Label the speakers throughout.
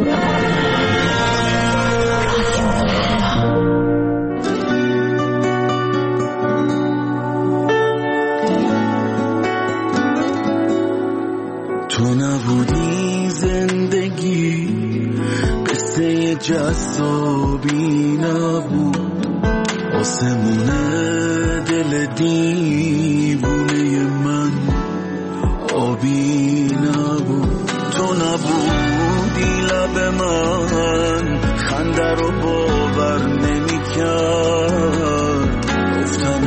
Speaker 1: تو نبودی زندگی قصه جذابی نبود، آسمون دل دیوونه من آبی نبود. تو نبودی لب من خنده رو باور نمی کرد، گفتم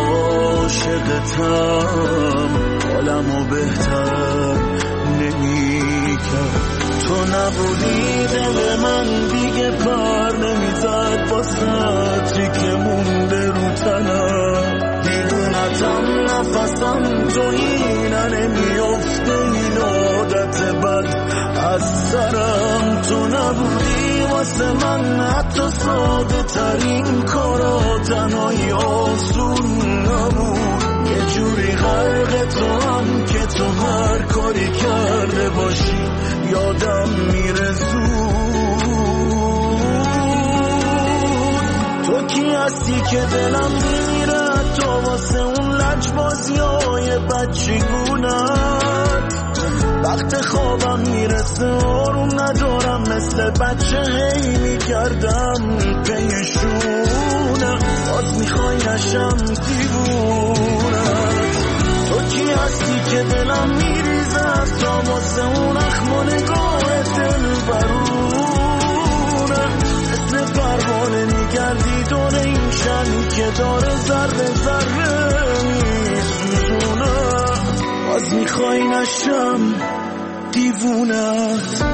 Speaker 1: عاشقتم حالمو بهتر نمی کرد. تو نبودی دل من دیگه پر نمیزد با سطری که مونده رو تنم، دیوونتم نفسم تو اینه نمیافته این عادت بد از سرم. تو نبودی واسه من حتی ساده ترین کارا تنهایی آسون نبود، یه جوری غرق تو هم که تو هر کاری کرده باشی یادم میره زود. تو کی هستی که دلم میره تو واسه اون لجبازیای بچگونت، وقت خوابم میرسه آروم ندارم مثل بچه هی میگردم پیشونه، باز میخوای نشم دیوونت. تو کی هستی که دلم میریزه از تا واسه اون اخم و نگاه دل برونه، مثل پروانه میگردی دور این شمی که داره ذره ذره میسوزونه، باز میخوای نشم دیوونت.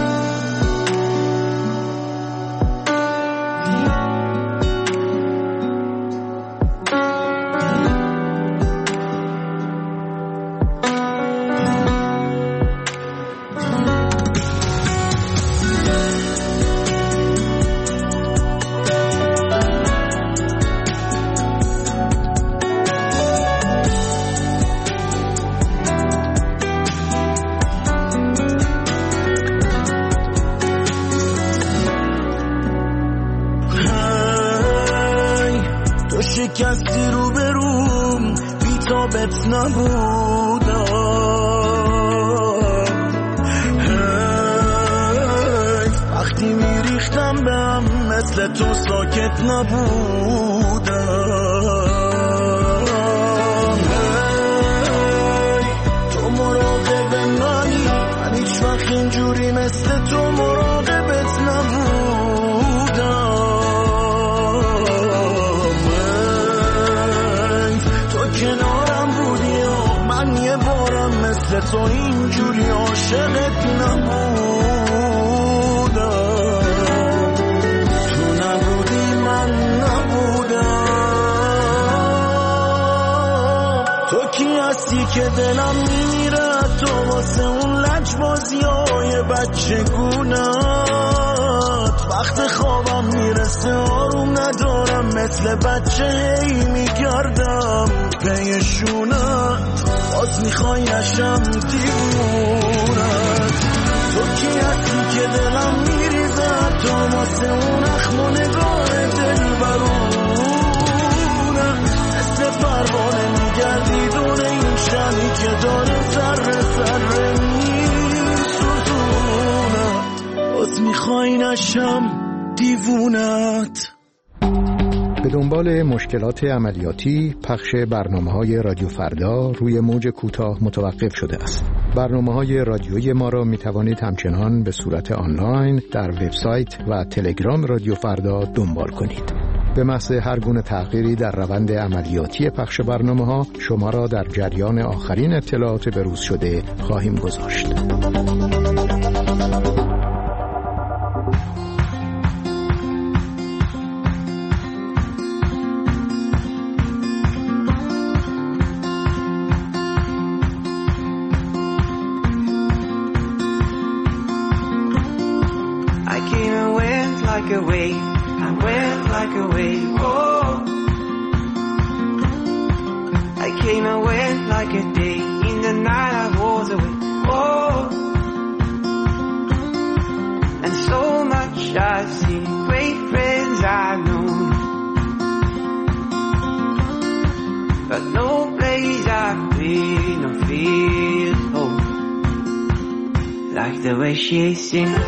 Speaker 1: شکستی رو بروم بی تابت نبودم، وقتی میریختم به هم مثل تو ساکت نبودم. تو مراقب منی، من هیچ وقت اینجوری مثل تو مراقبت نبودم. کنارم بودی و من یه بارم مثل تو اینجوری عاشقت نبودم. تو نبودی من نبودم. تو کی هستی که دلم میمیره تو واسه اون لجبازیای بچگونت، وقت خوابم میرسه آروم ندارم مثل بچه هی میگردم پیشونت، باز میخوای نشم دیوونت. تو کی هستی که دلم میریزه تو واسه اون اخم و نگاه دل برونه، مثل پروانه میگردی دور این شمی که داره ذره ذره میسوزونه، باز میخوای نشم دیوونت.
Speaker 2: به دنبال مشکلات عملیاتی پخش برنامه‌های رادیو فردا روی موج کوتاه متوقف شده است. برنامه‌های رادیویی ما را می‌توانید همچنان به صورت آنلاین در وبسایت و تلگرام رادیو فردا دنبال کنید. به محض هر گونه تغییری در روند عملیاتی پخش برنامه‌ها شما را در جریان آخرین اطلاعات بروز شده خواهیم گذاشت.
Speaker 3: Like a wave, I went like a wave, oh. I came and went like a day, in the night I was away, oh. And so seen, great friends I've known, but no place I've been or feel home like the way she sings.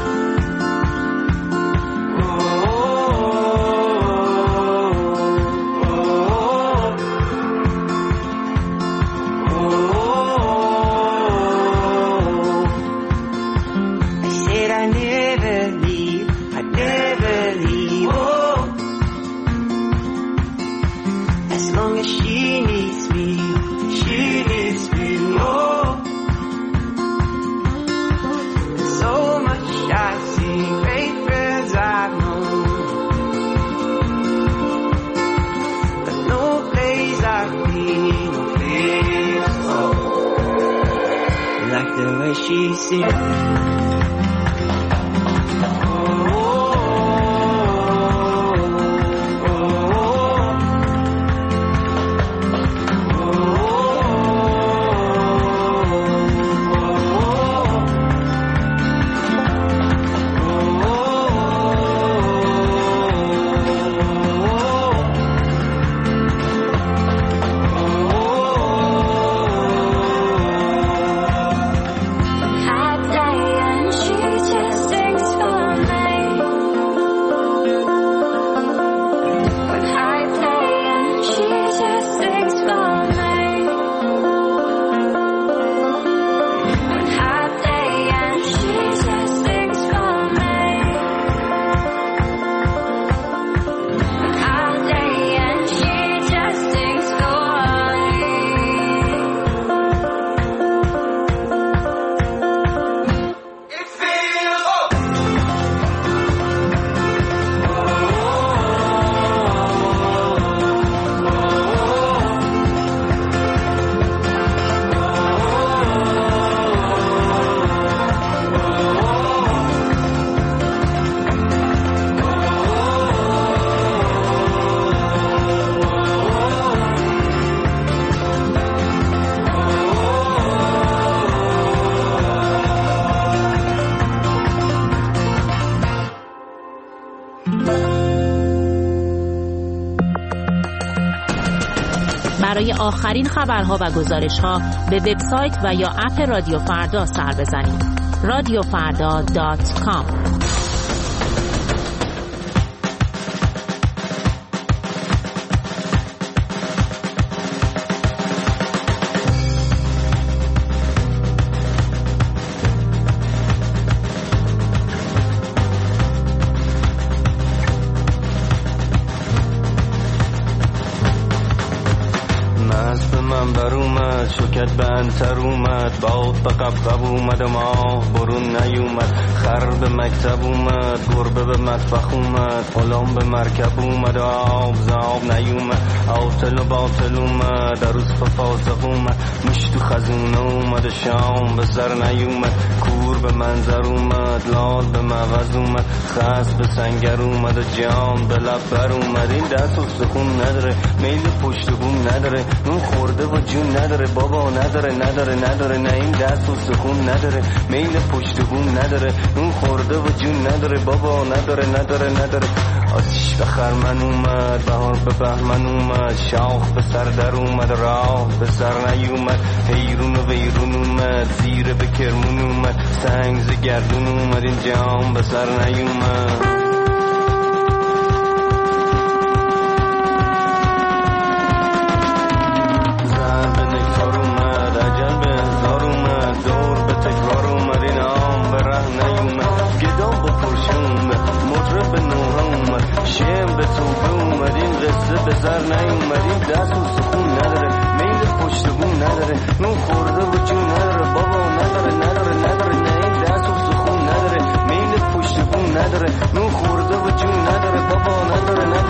Speaker 3: She sings.
Speaker 4: برای آخرین خبرها و گزارش‌ها به وبسایت و یا اپ رادیو فردا سر بزنید. radiofarda.com.
Speaker 5: شوکت به انتر اومد، باد به قبقب اومد و ما برون نیومد، خر به مکتب اومد، گربه به مطبخ اومد، غلام به مرکب اومد و آب زاب نیومد، عاطل و باطل اومد، عروس به فاسق اومد، مشت و خزونه اومد و شام به سر نیومد، کور به منظر اومد، لال به موز اومد، خس به سنگر اومد و جام به لب بر اومد. این دست و سخون نداره، میل پشت و بوم نداره، نون خورده و جون نداره، بابا نداره نه این دست و سخون نداره، میل پشت و بوم نداره، نون خورده و جون نداره، بابا نداره. آتیش به خرمن اومد، بهار به بهمن اومد، شاخ به سر در اومد، راه به سر نیومد، حیرون و ویرون اومد، زیر به کرمون اومد، سنگ ز گردون اومد، این جام به سر نیومد. به سر نیومدیم، دست و سخون نداره، میل پشت بوم نداره، نون خورده و جون نداره، بابا نداره نه این دست و سخون نداره، میل پشت بوم نداره، نون خورده و جون نداره، بابا نداره نو.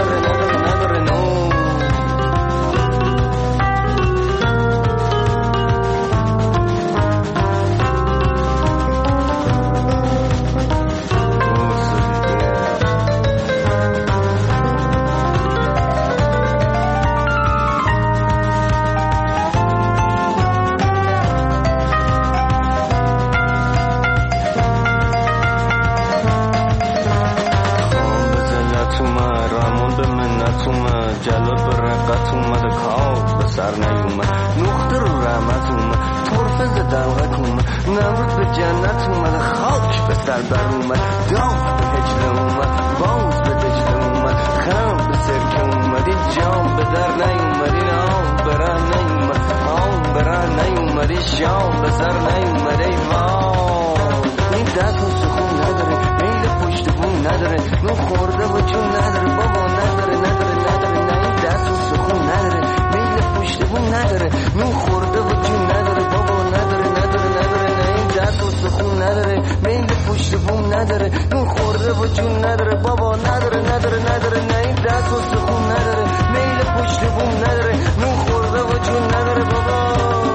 Speaker 5: جلال به رقت اومد کار به سر نیومد نقطه رو رحمت اومد طرفه ز دلغت اومد نمرود به جنت اومد خاک به سر بر اومد دام به هجله اومد باز به دجله اومد خم به سرکه اومد این جام به در نیومد این آم به ره نیومد آم به ره نیومد این شام به سر نیومد ای وای این دست و سخون نداره میل پشت بون نداره نو خورده و جون نداره بابا نداره نه این دست و سخون نداره میل پشت بون نداره نو خورده و جون نداره بابا نداره نه این دست و سخون نداره میل پشت بون نداره نو خورده و جون نداره بابا نداره نه این دست و سخون نداره میل پشت بون نداره نو خورده و جون نداره بابا.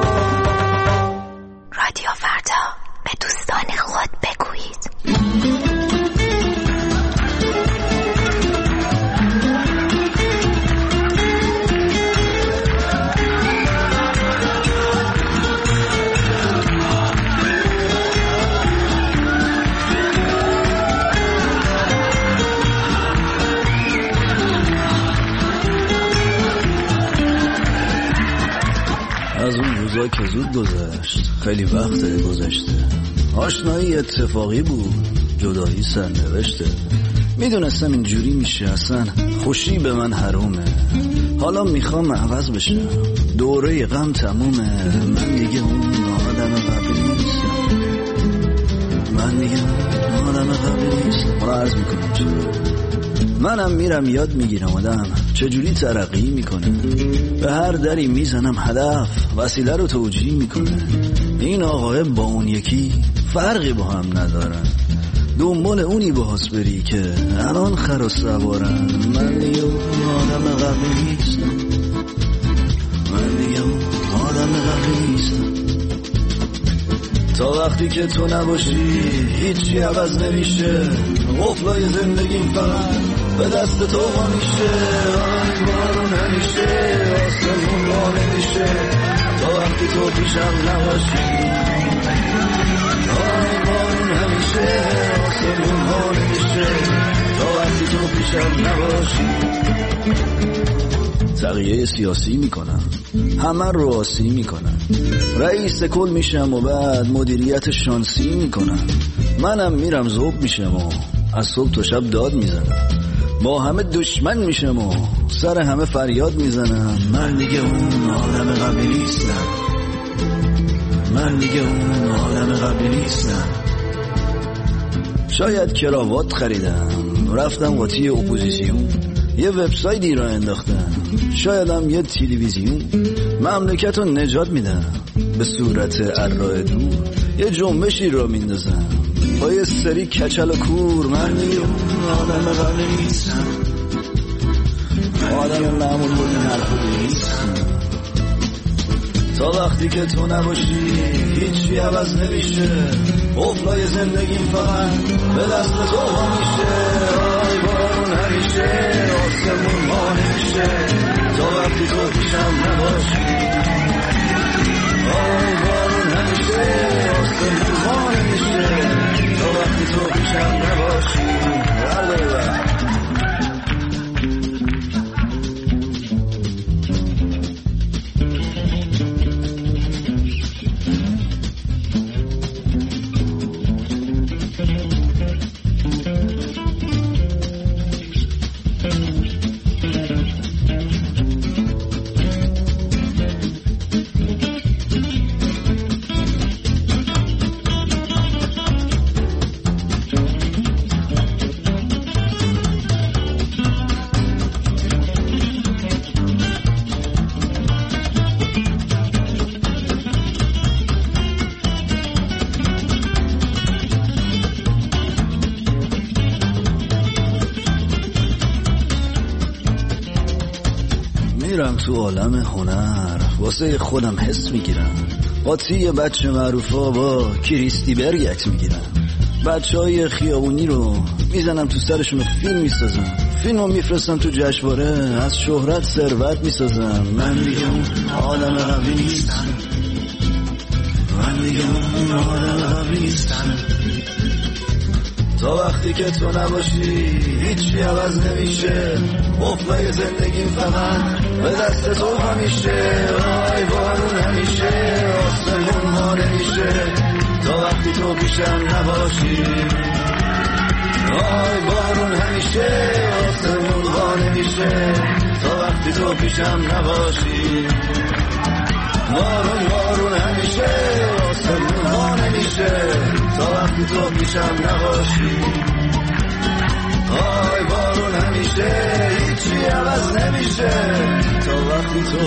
Speaker 6: رادیو فردا، به دوستان خود بگویید.
Speaker 7: از اون روزا که زود گذشت، خیلی وقت گذشته، آشنایی اتفاقی بود، جدایی سرنوشته. میدونستم اینجوری میشه، اصلا خوشی به من حرومه. حالا میخوام عوض بشم، دوره غم تمومه. من دیگه اون آدم قبلی نیستم، من دیگه اون آدم قبلی نیستم. حالا عرض میکنم چرا منم میرم یاد میگیرم آدم چجوری ترقی میکنه. به هر دری میزنم هدف وسیله رو توجیه میکنه. این آقای با اون یکی فرقی با هم ندارن، دنبال اونی باهاس بری که الان خر و سوارن. من دیگه اون آدم قبلی نیستم، من دیگه اون آدم قبلی نیستم. تا وقتی که تو نباشی هیچی عوض نمیشه. قفلای زندگیم فقط به دست تو ها میشه. آی بارون همیشه آسمون ما نمیشه. تا وقتی تو پیشم نباشی، آی بارون همیشه آسمون ما نمیشه. تا وقتی تو پیشم نباشی. تغییر سیاسی میکنم، همه رو آسی میکنم، رئیس کل میشم و بعد مدیریت شانسی میکنم. منم میرم ذوب میشم و از صبح تا شب داد میزنم. با همه دشمن میشم و سر همه فریاد میزنم. من دیگه اون آدم قبلی نیستم، من دیگه اون آدم قبلی نیستم. شاید کراوات خریدم، رفتم قاطی اپوزیسیون، یه وبسایتی را انداختم، شایدم یه تلویزیون. مملکت رو نجات میدم به صورت ارائه دور، یه جنبشی را میندازم با یه سری کچل و کور. من دیگه اون آدم قبلی نیستم، آدم معمول بود حرف نیستم. تا وقتی که تو نباشی هیچی عوض نمیشه. قفلای زندگیم فقط به دست تو ها میشه. آی بارون همیشه آسمون ما نمیشه. تا وقتی تو پیشم نباشی، آی بارون همیشه آسمون ما نمیشه. تا وقتی تو پیشم نباشی. میرم تو عالم هنر، واسه خودم حس میگیرم. قاطی بچه معروفا با کریستی برگت میگیرم. بچه های خیابونی رو میزنم تو سرشون و فیلم میسازم. فیلم رو میفرستم تو جشنواره، از شهرت ثروت میسازم. من دیگه اون آدم قبلی نیستم، من دیگه اون آدم قبلی نیستم. تا تا وقتی که تو نباشی هیچی عوض نمیشه. قفله زندگیم فقط به دست تو همیشه. آی بارون همیشه آسمون ها نمیشه تا وقتی تو پیشم نباشی. آی بارون همیشه آسمون ها نمیشه تا وقتی تو پیشم نباشی. بارون همیشه آسمون ها نمیشه تا وقتی تو پیشم نباشی. آی بارون همیشه هیچی عوض نمیشه تا وقتی تو.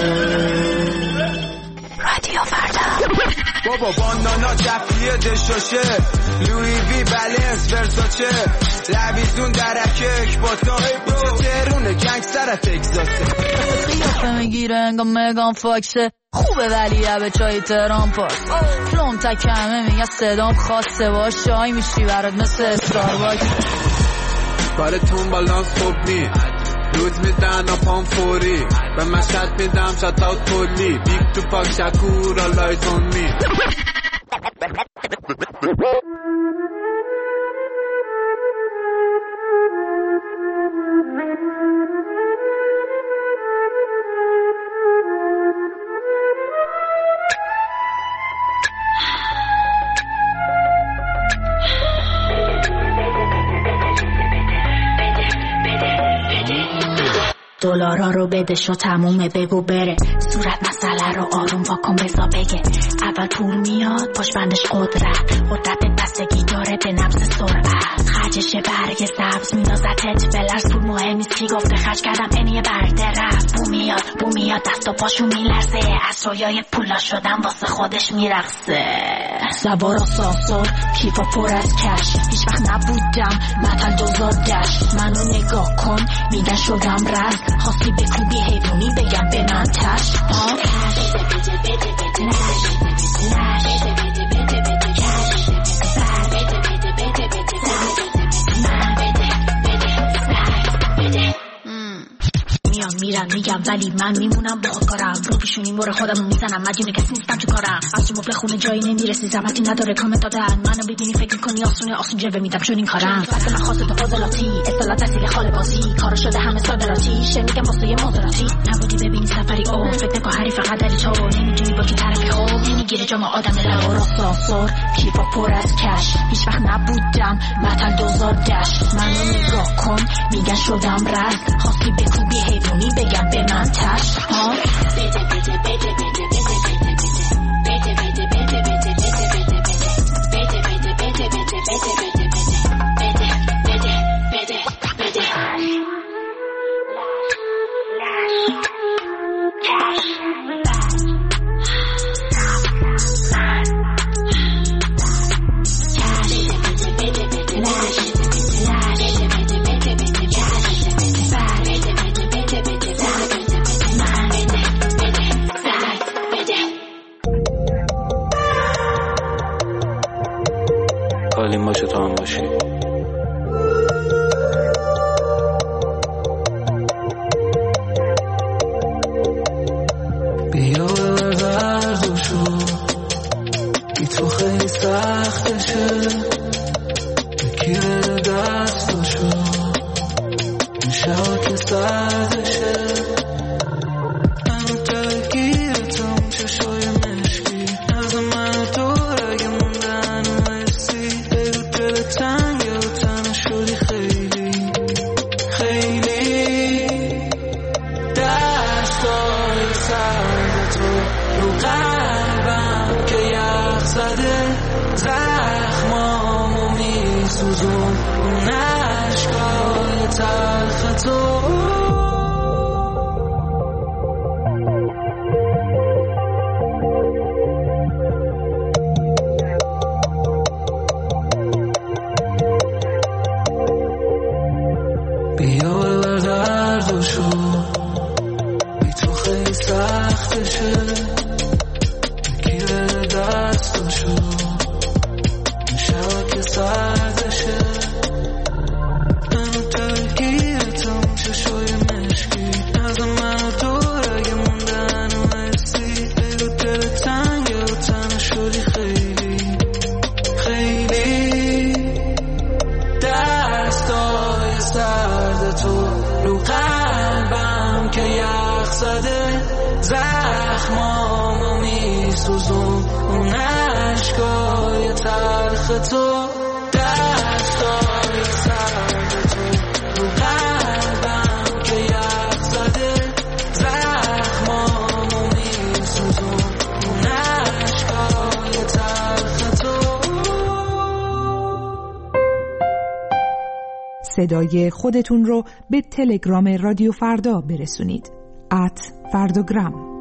Speaker 6: رادیو فردا.
Speaker 8: بابا باندانا جفیه دشاشه لوی وی بلنس ورساچه لویزون درکه اکباتا بوچه ترونه گنگستر تگزاسه
Speaker 9: قیافه میگیره انگام مگان فاکسه خوبه ولی به چای تهران پاس فلوم تکمه میگه صدام خاصه باش شای میشی برات مثل استارباکس
Speaker 10: بارتون بالانس خوب نی روز میدن و پام فوری به مشهد میدم شد اوت کلی بیگ تو پاک شکور آلایز اون می.
Speaker 6: دلارا رو بده شو تمومه بگو بره صورت مسئله رو آروم واکن بزا بگه اول پول میاد پشبندش قدرت بستگی داره به نبض سرعت خرجش برگ سبز میندازتت بلرز پول مهم نیست کی گفته خرج کردم اینیه برده رفت بو میاد دست و پاشو میلرزه از رویای پولا شدم واسه خودش میرقصه سوار آسانسور کیفا پر از کش هیچ وقت نبودم متن دوزار دشت منو نگاه کن میگن شدم رز خواستی بکوبی حیوانی بگم به من تش میرن میگم ولی من میمونم با خودکارم رو پیشونی مور خودمو میزنم مدیونه کسی نیستم تو کارم از تو مبل خونه جایی نمیرسی زحمتی نداره کامنت دادن منو ببینی فکر کنی آسون جلوه میدم چون این کارم وقت من خاصه تو فاضلاتی اصطلاح تحصیل خاله بازی کارو شده همه صادراتی شنیدم واسه یه مازراتی نبودی ببینی سفری او فکر نکن حریف قدری تو نمیدونی با کی طرفی خوب نمیگیره جام آدم لور آسانسور کیفا پر از کش هیچ وقت نبودم متن دوزار دشت منو نگاه کن میگن شدم رز خواستی بکوبی حیوانی بگم به من تش
Speaker 5: حالیم باشه تو هم باشی
Speaker 11: بیا ببرد و شو بی تو خیلی سختشه یکی بده دست و شو این شبا که سردشه منو درگیرتم چشای مشکی از من و تو اگه موندن و حسی بگو دل تنگ و تنه شدی خیلی خیلی دستای سرد تو رو قلبم که یخ زده زخمامو میسوزون اون عشقای تلخ تو بیا ببر درد و شو بی تو خیلی سختشه یکی بده دست و شو این شبا که سردشه منو درگیرتم چشای مشکی از من و تو اگه موندن و حسی بگو دل تنگ و تنه شدی خیلی خیلی زده زخمامو میسوزون اون عشقای تلخ تو دستای سرد تو قلبم که یخ زده زخمامو میسوزون اون عشقای تلخ تو.
Speaker 12: صدای خودتون رو به تلگرام رادیو فردا برسونید @فرداگرام.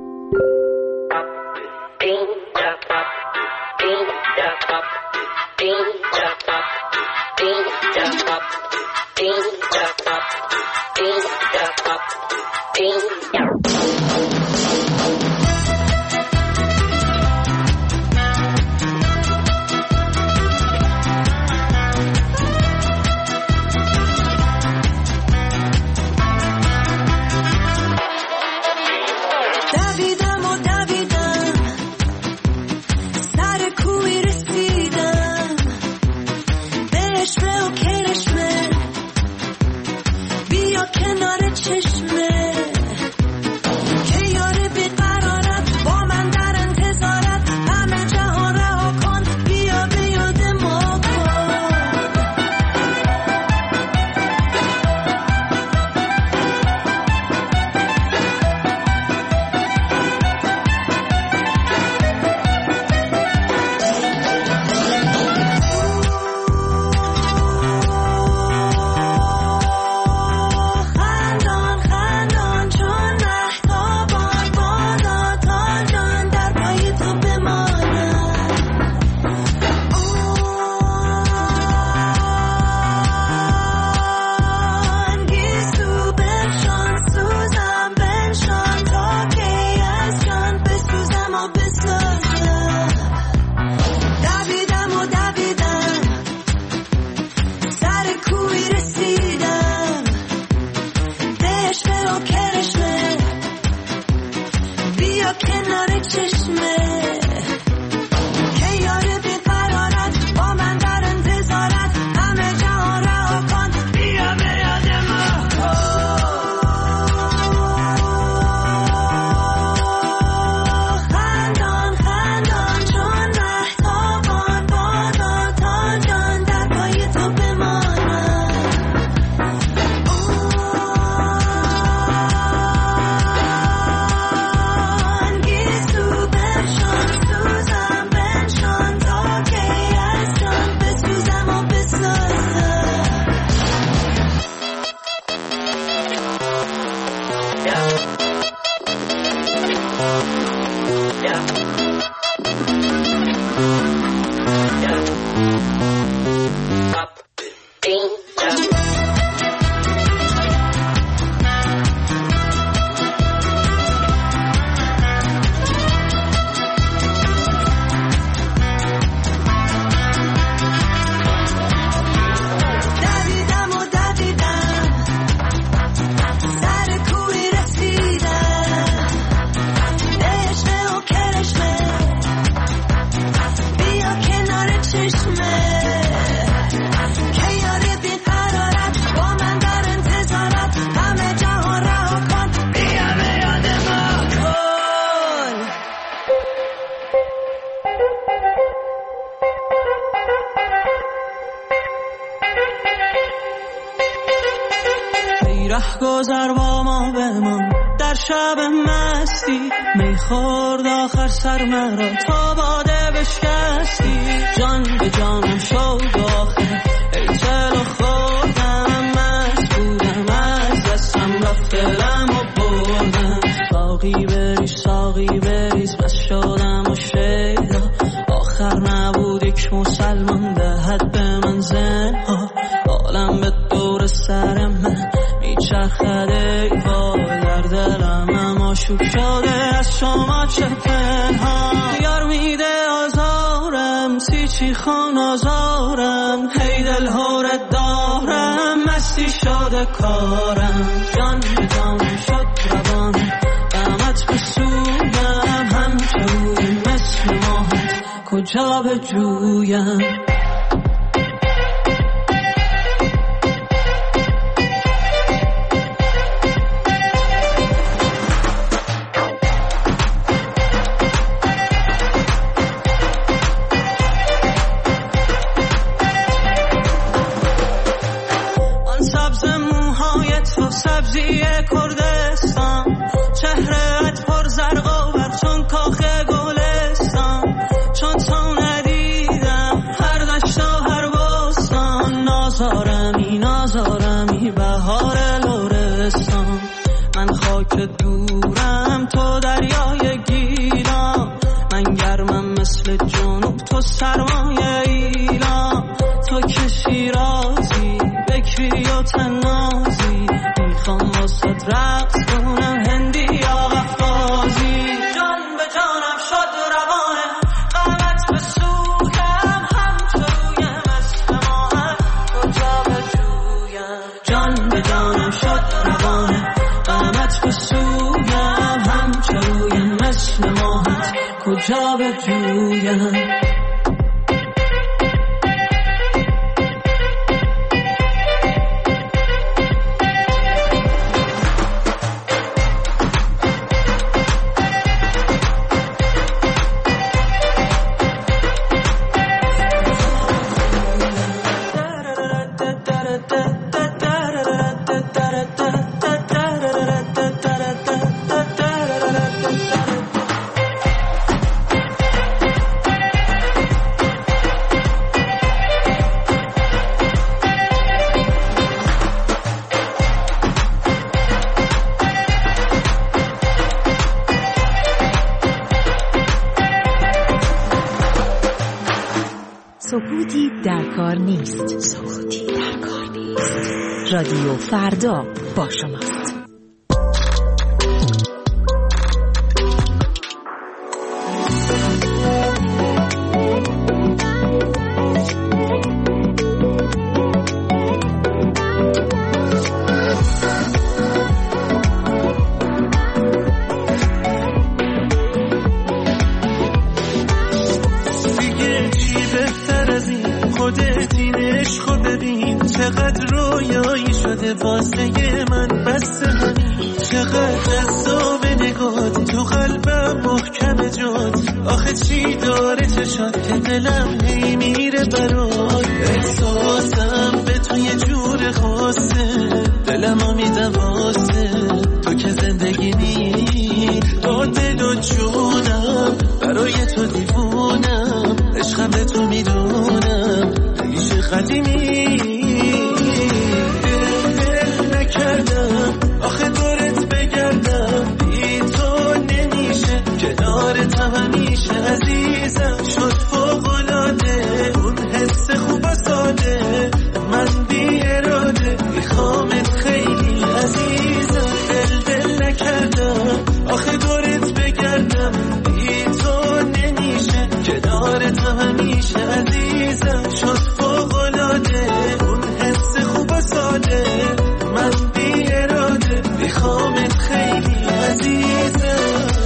Speaker 11: رهگذر با ما بمان در شب مستی میخورد آخر سر مرا تا باده بشکستی جان به جانم شد آخر ای چلو خوردم مست بودم از دستم رفت دلم و بردم ساقی بریز بس شدم و شیدا آخر نبود یک مسلمان دهد به من زنها عالم به دور سر من میچرخد ای وای در دلم اما شوک شده از شما چه پنهان یار میده آزارم سیچی خان آزارم هی دل هورت دارم مستی شده کارم جان به جانم شد روانم قامت به سویم همچه روی مثل ماهت کجا به جویم سبزی کردستان، چهره‌ات پر زرق و برق چون کاخ گلستان، چون تو ندیدم هر دشت و هر بستان، نازارمی بهار لرستان. من خاک دورم تو دریای گیلان، من گرمم مثل جنوب تو سرمایه ایلان. تو که شیرازی بکری و تنازی، میخوام واسه رقص کنم هندی یا قفقازی. جان به جانم شد روانه قامت به سویم، همچوی مثل ماهن کجا بجویم. جان به جانم شد روانه قامت به سویم، همچوی مثل ماهن کجا بجویم.
Speaker 4: سکوتی در کار نیست. رادیو فردا با شماست.
Speaker 1: چقدر رویایی شده واسه من، بس همین چقدر جذاب نگات، تو قلبم محکم جات. آخه چی داره چشات که دلم هی میره برات، احساسم به تو یه جور خاصه، دلمو میده واسه تو که زندگی نی. با دل و جونم برای تو دیوونم، عشقم به تو میدونم ریش قدیمی. آخه دورت بگردم بی تو نمیشه، کنارت همیشه عزیزم شد فوق‌العاده. اون حس خوب و ساده من بی اراده میخوامت خیلی عزیزم. دل نکردم آخه دورت بگردم بی تو نمیشه، کنارت همیشه عزیزم شد فوق‌العاده. اون حس خوب و ساده من بی اراده میخوامت خیلی عزیزم.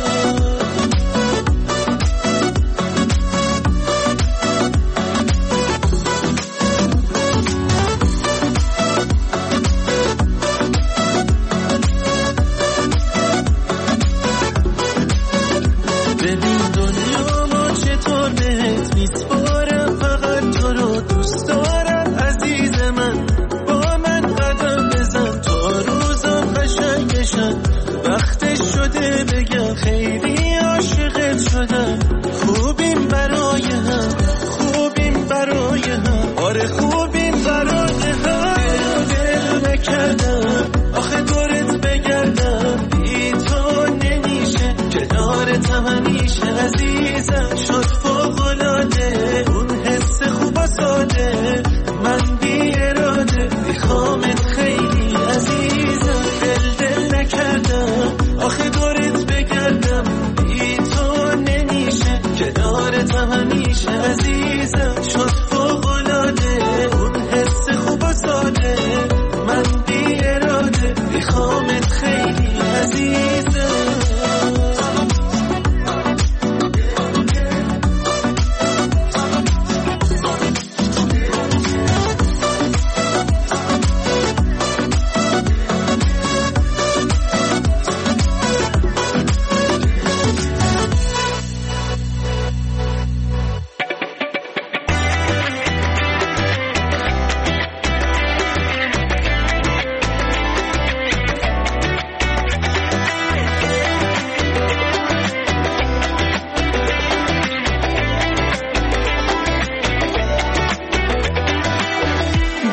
Speaker 1: ببین دنیا ما چطور بهت میسپارم، فقط تو رو دوست دارم عزیز من. با من قدم بزن تا روزم قشنگ بشن، وقتش شده بگم خیلی عاشقت شدم. خوبیم برای هم، خوبیم برای هم، آره خوبیم برای هم. دل نکردم آخه دورت بگردم بی تو نمیشه، کنارت همیشه عزیزم شد فوق‌العاده. اون حس خوب و ساده من بی اراده میخوامت خیلی عزیزم. دل نکردم آخه دورت بگردم بی تو نمیشه، کنارت همیشه عزیزم شد فوق‌العاده. اون حس خوب و ساده من بی اراده میخوامت خیلی عزیزم.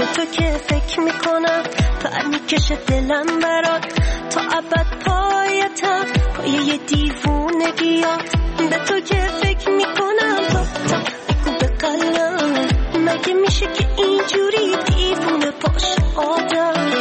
Speaker 13: تو که فکر میکنم پر میکشه دلم برات تا ابد پایتم پایه دیوونگیات به تو که فکر میکنم تا بگو به قلم مگه میشه که اینجوری دیوونه باشه آدم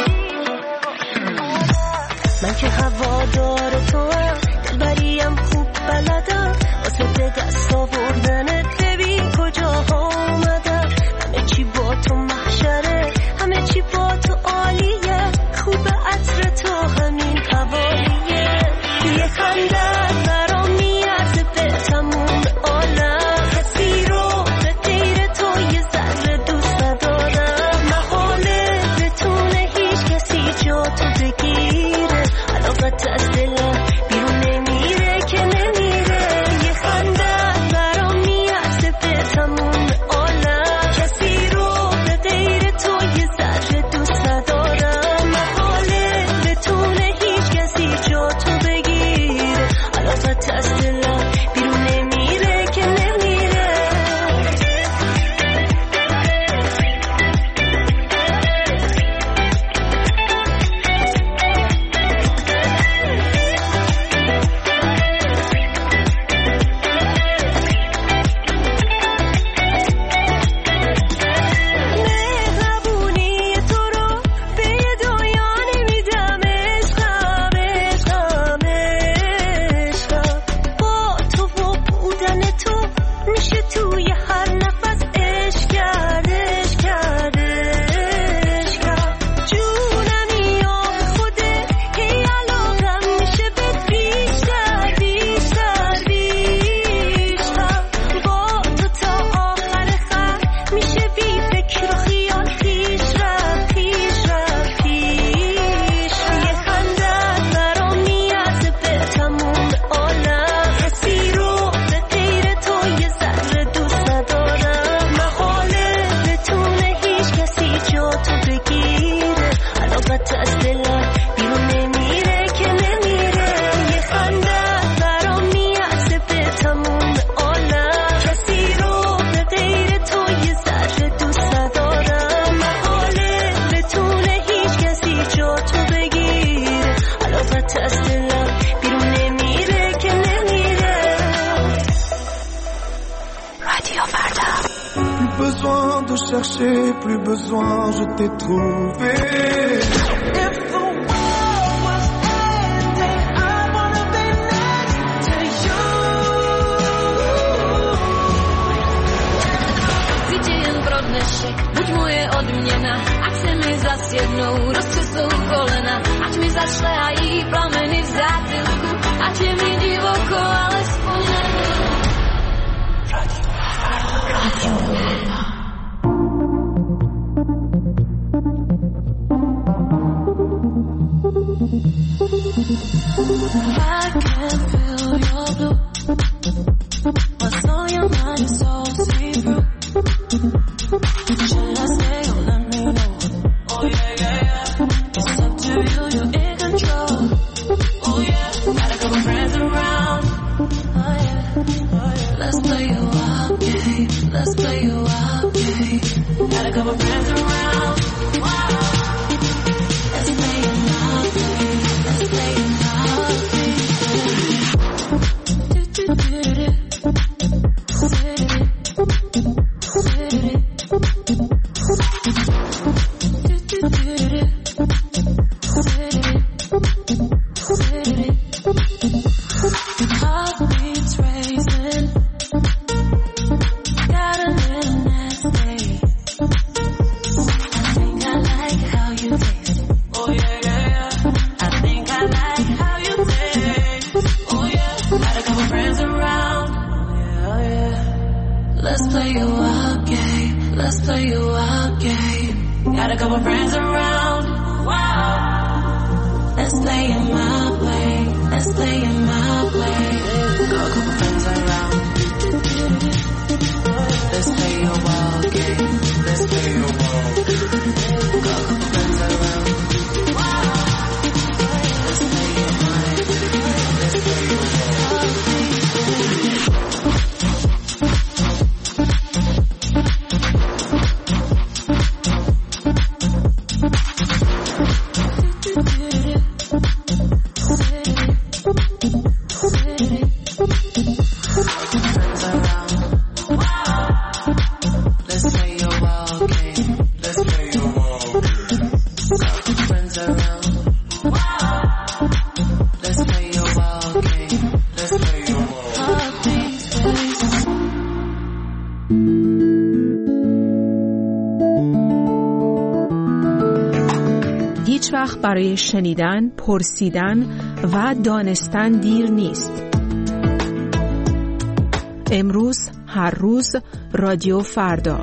Speaker 13: من که هوادار تو هم دلبریم خوب بلدم واسه به دست آوردنت ببین کجا آمدم همه چی با تو محشره همه چی با تو عالیه خوب عطر تو همین حوالیه یه خندت برام میارزه به تموم عالم کسی رو به غیر تو یه ذره دوست ندارم محاله بتونه هیچ کسی جا تو بگیره علاقت از دلم بیرون نمیره که نمیره یه خندت برام میارزه به تموم عالم کسی رو به غیر تو یه ذره دوست ندارم محاله بتونه هیچ کسی جا تو بگیره علاقت از دلم بیرون نمیره که نمیره مهربونی تو رو به یه دنیا نمیدم عشقم عشقم عشقم با تو و بودن تو میشه توی هر نفس عشق کرد عشق کرد عشقم جونمی یا خوده هی علاقم میشه به بیشتر بیشتر بیشتر با تو تا آخر خط میشه بی فکر و خیال پیش رفت پیش رفت پیش یه خندت برام میارزه به تموم عالم کسی رو به غیر تو یه ذره دوست ندارم محاله بتونه هیچ کسی جا تو بگیره علاقت از دلم بیرون نمیره که نمیره یه خندت برام میارزه به تموم عالم کسی رو به غیر تو یه ذره دوست ندارم محاله بتونه هیچ کسی جا تو بگیره علاقت از دلم بیرون نمیره که نمیره رادیو فردا
Speaker 1: Plus besoin de chercher, plus besoin, je t'ai trouvé. If the world was ending, I wanna be next to you.
Speaker 9: Widzę jen brodnešek, buď moje odměna, ať se mi zas jednou roztřesou kolena, ať mi zašlehají plameny v zápilku, ať je mi divoko, alespoň
Speaker 13: I can feel your blue. What's on your mind is so see-through. Should I stay or let me know? Oh yeah, yeah, yeah. It's up to you, you're in control. Oh yeah, got a couple friends around. Oh yeah, oh yeah. Let's play a wild game. Let's play a wild game. Got a couple friends around. Wow. Let's play a wild game. Let's play a wild game. Heartbeats racing. Got a little nasty. I think I like how you taste. Oh yeah, yeah, yeah. I think I like how you taste. Oh yeah. Got a couple friends around. Oh yeah, yeah. Let's play a wild game. Let's play a wild game. Got a couple friends around. Wow. Let's play it my way. Let's play it my way. Got a couple friends around. Let's play a wild game. Let's play a wild game. Got a couple friends around. Wow. Let's play it my way. Let's play a wild game.
Speaker 12: هیچ وقت برای شنیدن، پرسیدن و دانستن دیر نیست. امروز، هر روز، رادیو فردا.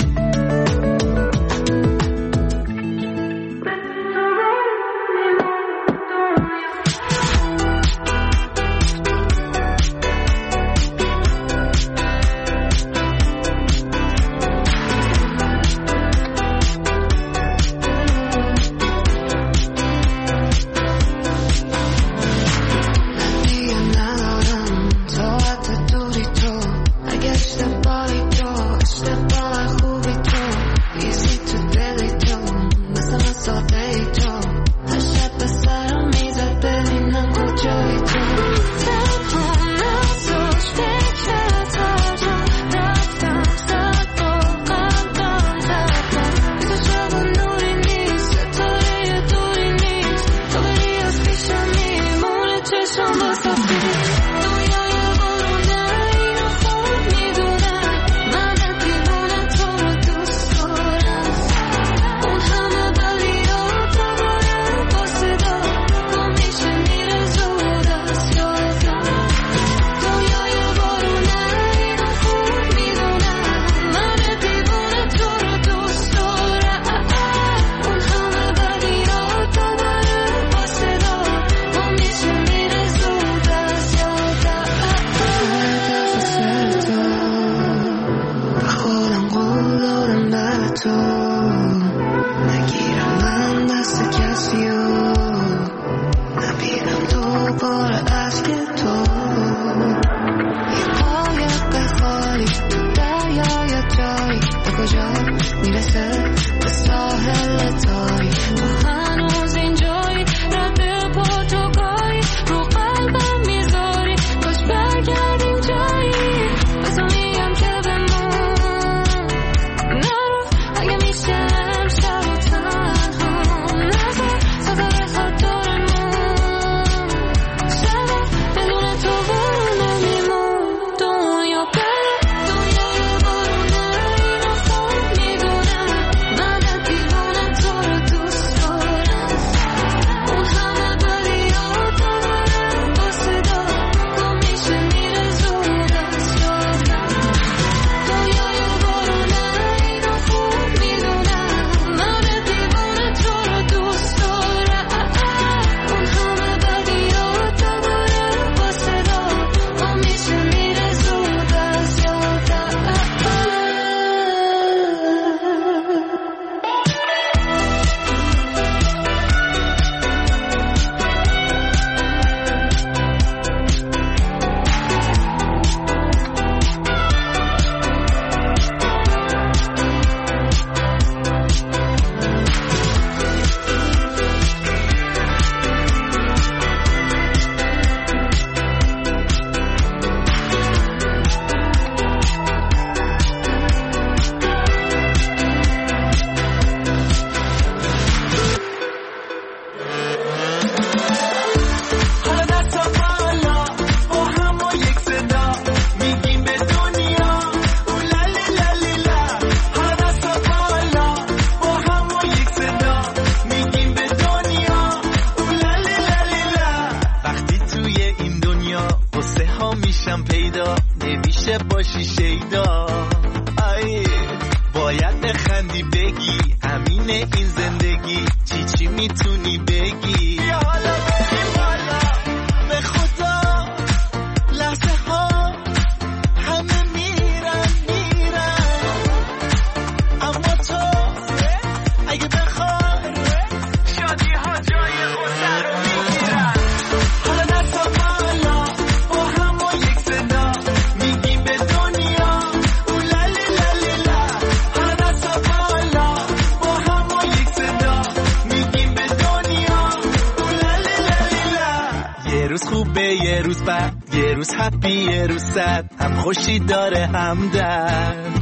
Speaker 1: یه روز بد، یه روز هپی، یه روز سد، هم خوشی داره هم درد.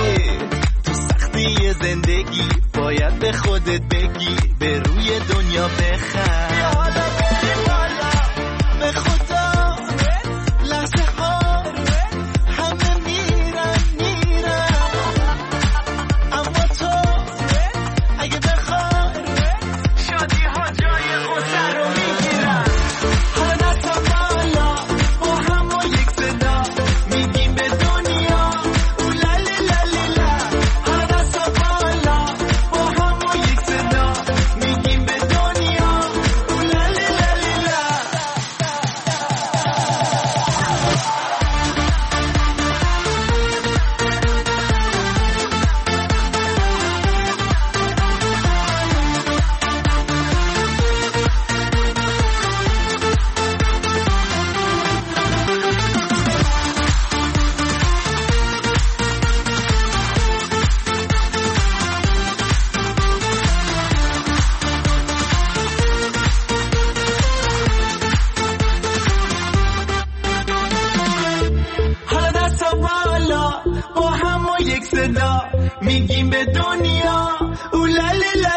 Speaker 1: تو سختی زندگی باید به خودت بگی به روی دنیا بخند. به خدا لحظه ها همه میرن اما تو اگه بخوای شادی ها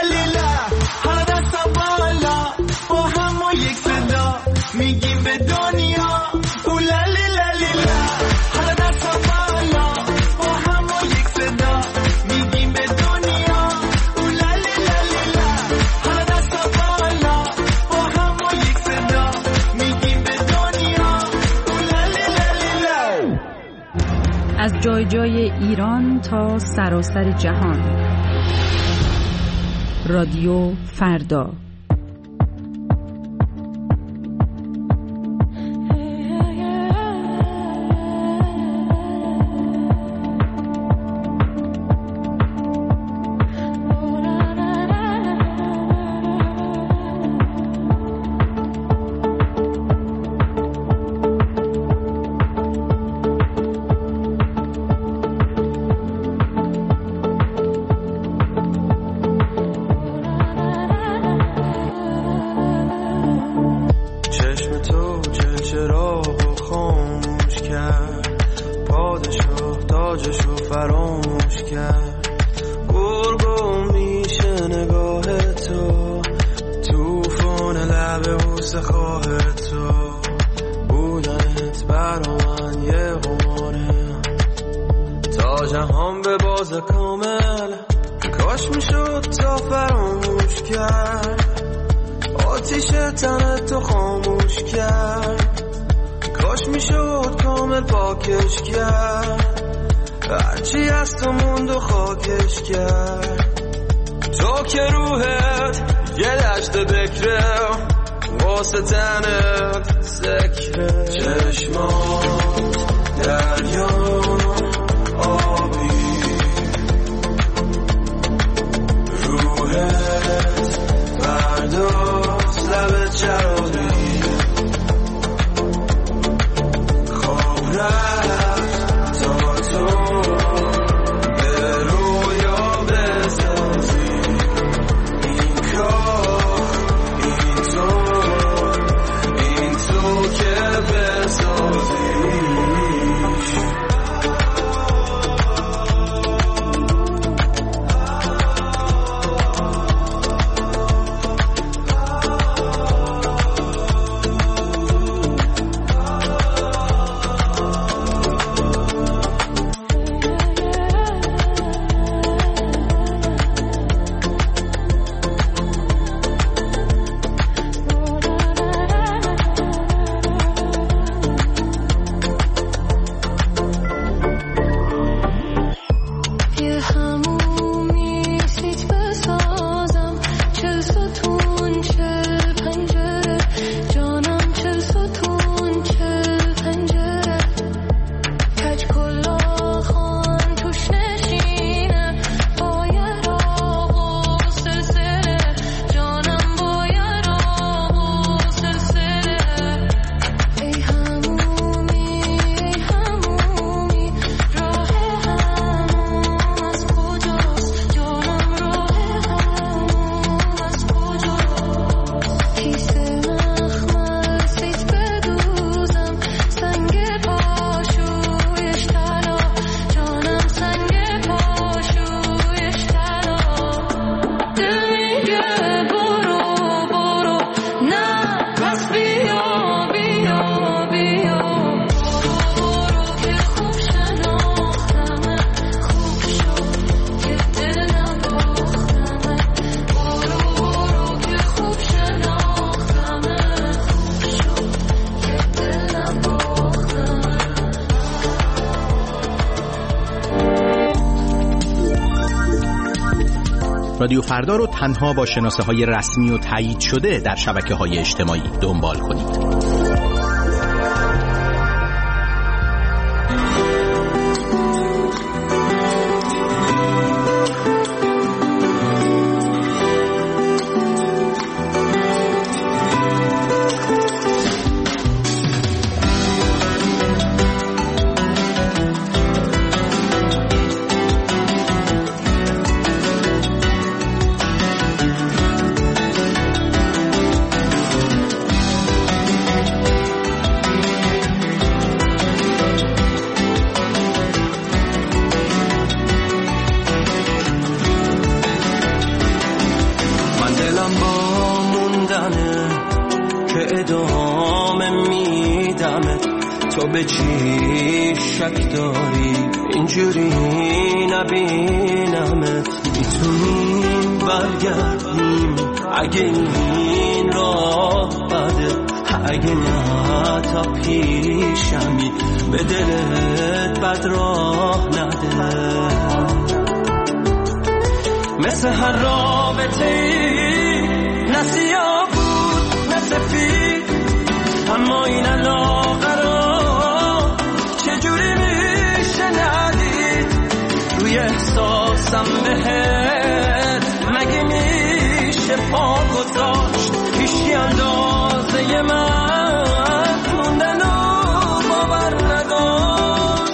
Speaker 1: لیلا حالا دستم بالا با هم ما یک صدا میگیم به دنیا اولا لیلا لیلا حالا دستم بالا با هم ما یک صدا میگیم به دنیا اولا لیلا لیلا حالا دستم بالا با هم ما یک صدا میگیم به دنیا اولا لیلا لیلا.
Speaker 14: از جای جای ایران تا سراسر جهان، رادیو فردا.
Speaker 1: تو که روحت یه دشت بکره واسه تنت ذکره چشمات دریا آبی روحت برداز لب چراری خواب رفت تا تو
Speaker 15: رادیو فردا رو تنها با شناسه‌های رسمی و تایید شده در شبکه‌های اجتماعی دنبال کنید.
Speaker 1: دلم با موندنه که ادامه میدمت، تو به چی شک داری اینجوری نبینمت؟ میتونیم برگردیم اگه این راه بده، اگه نه تا پیشمی به دلت بد راه نده. مثل هر رابطه ای نه سیاه بود نه سفید، اما این علاقه رو چجوری میشه ندید؟ روی احساسم بهت مگه میشه پا گذاشت؟ هیچی اندازه من موندن و باور نداشت.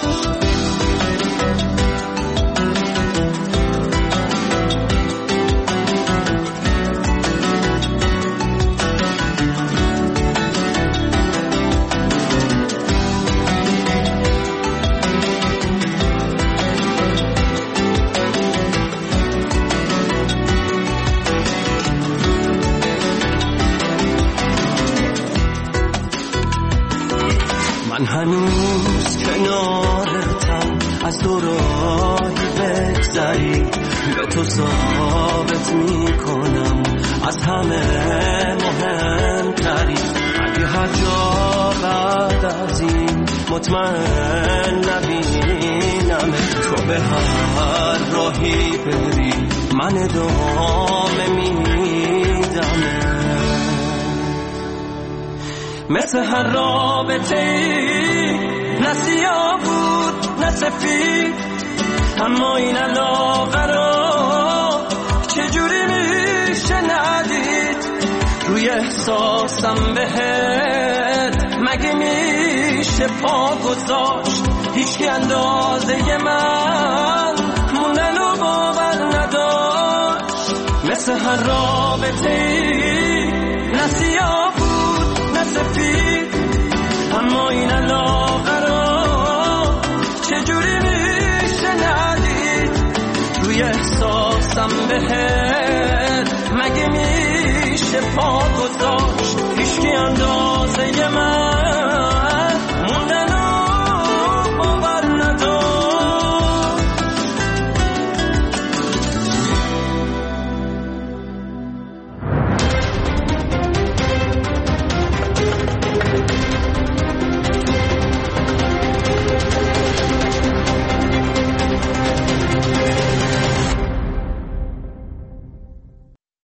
Speaker 1: من هنوز کنارتم، از تو راهی بگذری به تو ثابت میکنم از همه مهمتری. اگه هر جا بعد از این مطمئن نبینم، تو به هر راهی بری من ادامه میدم. مثل هر رابطه ای نه سیاه بود نه سفید، اما این علاقه رو چجوری میشه ندید؟ روی احساسم بهت مگه میشه پا گذاشت؟ هیچکی اندازه من موندن و باور نداشت. مثل هر رابطه ای نه سیاه نه سفید، اما این علاقه رو چجوری میشه ندید؟ روی احساسم بهت مگه میشه پا گذاشت؟ هیچکی اندازه من